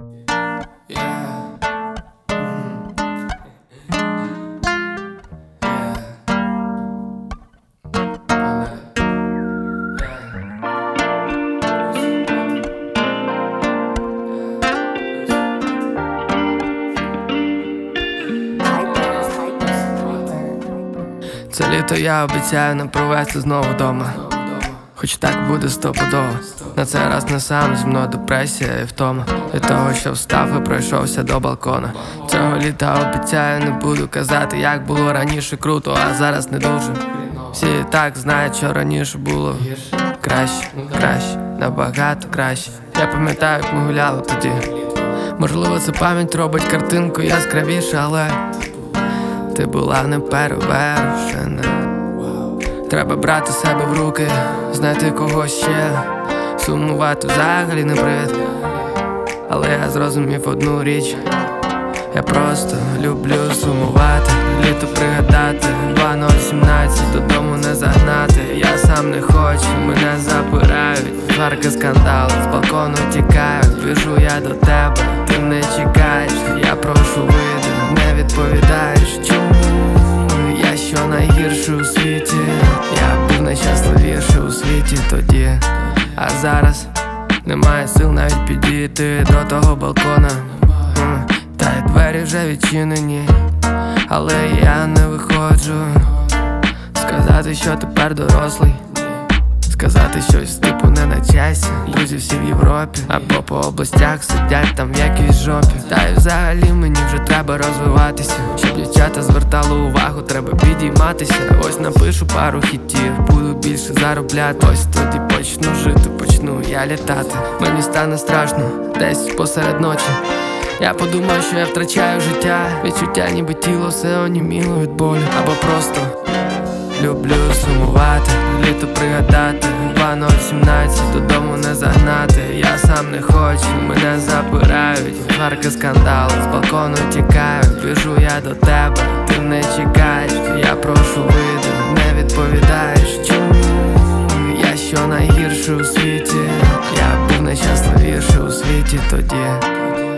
Це літо я обіцяю не провести знову вдома, хоч так буде стопудово. На цей раз не сам, зі мною депресія і втома від того, що встав і пройшовся до балкона. Цього літа обіцяю не буду казати, як було раніше круто, а зараз не дуже. Всі і так знають, що раніше було краще, набагато краще. Я пам'ятаю, як ми гуляли тоді. Можливо, це пам'ять робить картинку яскравіше, але ти була не перевершена. Треба брати себе в руки, знайти когось ще. Сумувати взагалі не привід. Але я зрозумів одну річ: я просто люблю сумувати. Літо пригадати, 2017, додому не загнати. Я сам не хочу, мене запирають. Сварки, скандали, з балкону тікають. Біжу я до тебе, ти не чекаєш. Я прошу, вийди, не відповідаєш. Чому я що найгірший у світі? Я був найщасливіший у світі тоді. А зараз немає сил навіть підійти до того балкона. Та й двері вже відчинені, але я не виходжу. Сказати, що тепер дорослий, сказати щось типу не на часі. Друзі всі в Європі або по областях сидять там в якійсь жопі. Та й взагалі мені вже треба розвиватися. Щоб дівчата звертали увагу, треба підійматися. Ось напишу пару хітів, буду більше заробляти. Ось тоді почну жити, почну я літати. Мені стане страшно десь посеред ночі. Я подумав, що я втрачаю життя. Відчуття, ніби тіло все оніміло від болю. Або просто люблю сумувати, літо пригадати, 2017, додому не загнати. Я сам не хочу, мене запирають. Сварки, скандали, з балкону тікають. Біжу я до тебе, ти не чекаєш. Я прошу, вийди, не відповідаєш. Чому я що найгірший у світі? Я був найщасливіший у світі тоді.